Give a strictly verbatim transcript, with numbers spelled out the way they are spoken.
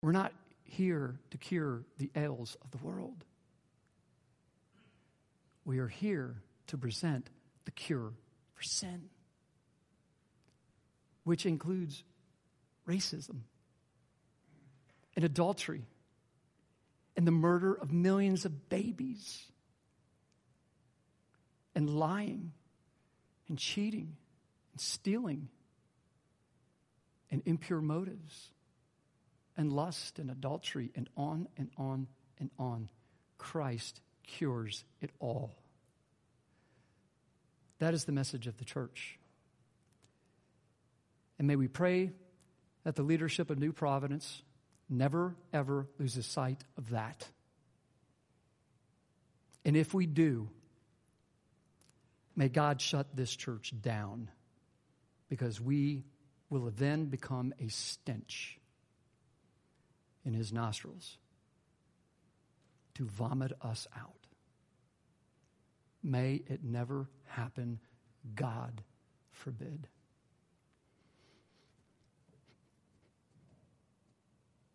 We're not here to cure the ails of the world. We are here to present the cure for sin, which includes racism and adultery and the murder of millions of babies and lying and cheating and stealing and impure motives and lust and adultery and on and on and on. Christ cures it all. That is the message of the church. And may we pray that the leadership of New Providence never, ever loses sight of that. And if we do, may God shut this church down, because we will then become a stench in his nostrils to vomit us out. May it never happen, God forbid.